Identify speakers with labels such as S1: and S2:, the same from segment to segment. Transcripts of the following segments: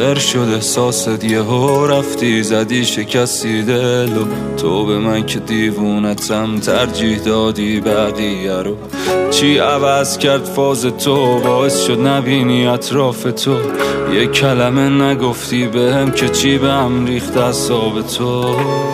S1: شعر شد احساست یهو رفتی زدی شکستی دل و تو به من که دیوونتم ترجیح دادی بقیه رو. چی عوض کرد فاز تو باعث شد نبینی اطراف تو؟ یک کلمه نگفتی بهم که چی به هم ریخت اعصاب تو.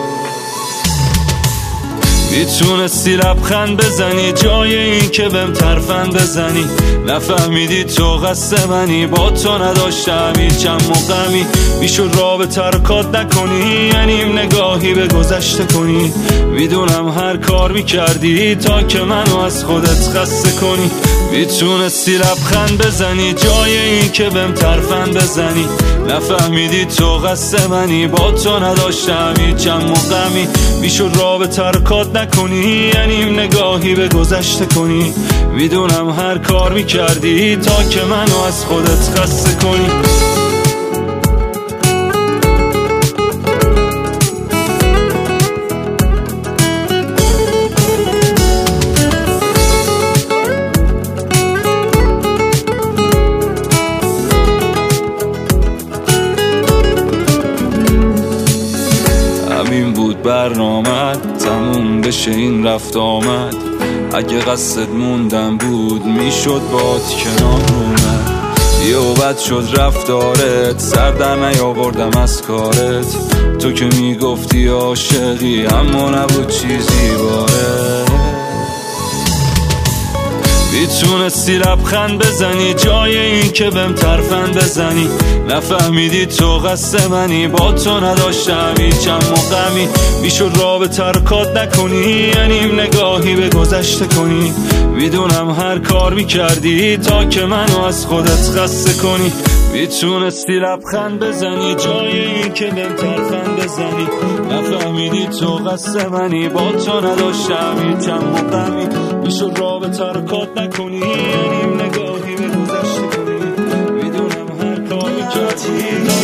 S1: میتونستی لبخند بزنی جای این که بهم ترفند بزنی. نفهمیدی تو قصد منی، با تو نداشتم هیچ هم و غمی. میشد رابطه رو کات نکنی، یعنی نگاهی به گذشته کنی. میدونم هر کار میکردی تا که منو از خودت خسته کنی. میتونستی لبخند بزنی جای این که بهم ترفند بزنی. نفهمیدی تو قصد منی، با تو نداشتم هیچ هم و غمی. میشد رابطه رو کات نکنی، یعنی نگاهی به گذشته کنی. میدونم هر کار میکردی تا که منو از خودت خسته کنی. همین بود برنامت، تموم بشه این رفت آمد. اگه قصد موندن بود میشد باد کنار اومد. یه و بد شد رفتارت، سر در نیاوردم از کارت. تو که میگفتی عاشقی اما نبود چیزی باره. میتونستی لبخند بزنی جای این که بهم ترفند بزنی. نفهمیدی تو قصد منی، با تو نداشتم هیچ هم و غمی. میشد رابطه رو کات نکنی، یعنی نگاهی به گذشته کنی. میدونم هر کار میکردی تا که منو از خودت خسته کنی. میتونستی لبخند بزنی جای این که بهم ترفند بزنی. نفهمیدی تو قصد منی، با تو نداشتم هیچ هم و غمی. میشد رابطه رو کات نکنی، یعنی نگاهی به گذشته کنی. میدونم هر کار میکردی